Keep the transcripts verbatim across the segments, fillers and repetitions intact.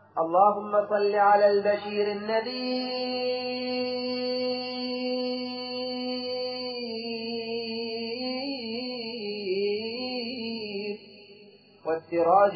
اللهم صل على البشير النذير والسراج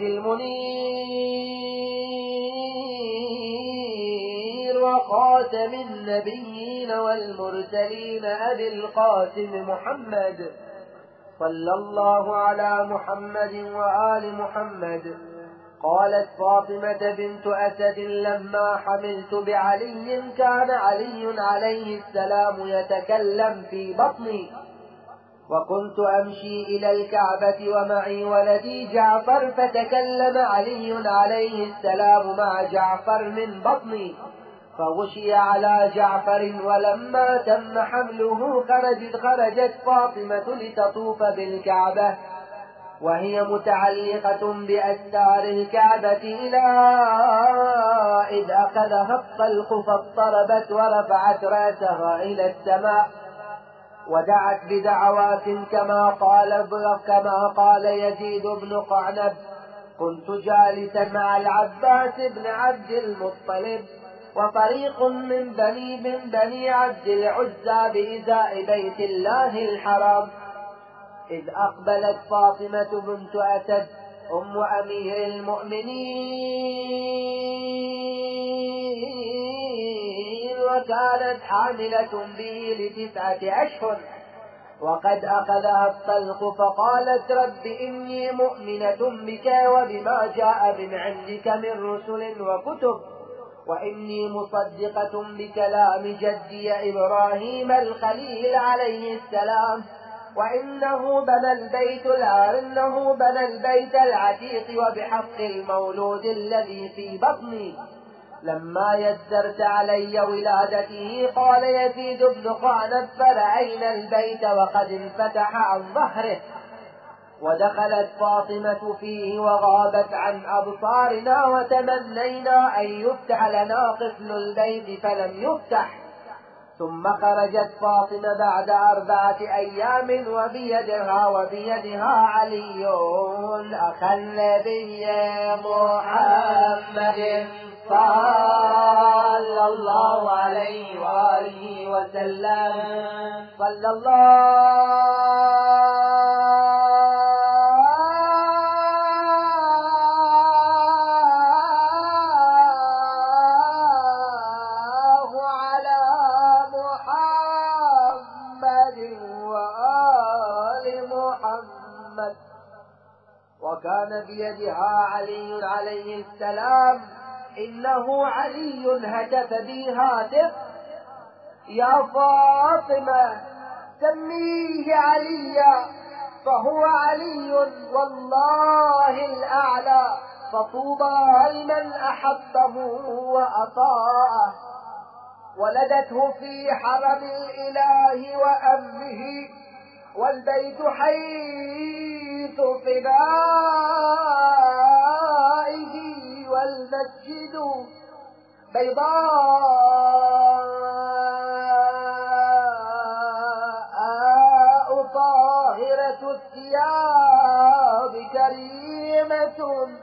المنير وخاتم النبيين والمرسلين أبي القاسم محمد صلى الله على محمد وآل محمد. قالت فاطمة بنت أسد لما حملت بعلي كان علي عليه السلام يتكلم في بطني، وكنت أمشي إلى الكعبة ومعي ولدي جعفر، فتكلم علي عليه السلام مع جعفر من بطني، فغشي على جعفر، ولما تم حمله خرجت, خرجت فاطمة لتطوف بالكعبة وهي متعلقة بأستار الكعبة إلى إذ أخذها الطلق فاضطربت ورفعت رأسها إلى السماء ودعت بدعوات كما قال كما قال يزيد بن قعنب: كنت جالسا مع العباس بن عبد المطلب وفريق من بني من بني عبد العزى بإزاء بيت الله الحرام، إذ أقبلت فاطمة بنت أسد أم أمير المؤمنين وكانت حاملة به لتسعة أشهر وقد أخذها الطلق، فقالت: رب إني مؤمنة بك وبما جاء من عندك من رسل وكتب، وإني مصدقة بكلام جدي إبراهيم الخليل عليه السلام، وإنه بنى البيت إنه بنى البيت العتيق وبحق المولود الذي في بطني. لما يسرت علي ولادته قال يزيد بن قعنب: فرأينا البيت وقد انفتح عن ظهره، ودخلت فاطمة فيه وغابت عن أبصارنا، وتمنينا أن يفتح لنا قفل البيت فلم يفتح. ثم خرجت فاطمة بعد أربعة أيام وبيدها وبيدها علي أخا النبي محمد صلى الله عليه وآله وسلم. صلى الله وكان بيدها علي عليه السلام. إنه علي هتف بي هاتف: يا فاطمة سميه عليا فهو علي والله الأعلى، فطوبى لمن أحبه وأطاعه. ولدته في حرم الإله وأمه والبيت حيث فدائه والمسجد بيضاء طاهرة الثياب كريمة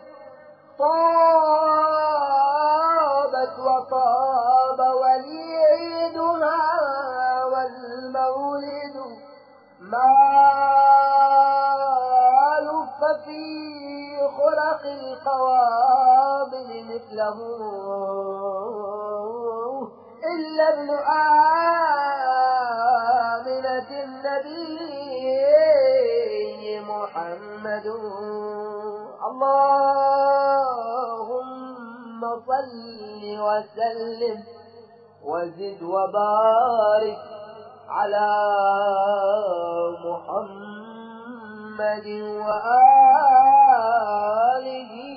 طابت وطاب وليدها والمولد ما لف في خلق القوابل مثله إلا ابن آمنة النبي محمد. اللهم صل وسلم وزد وبارك على محمد وآله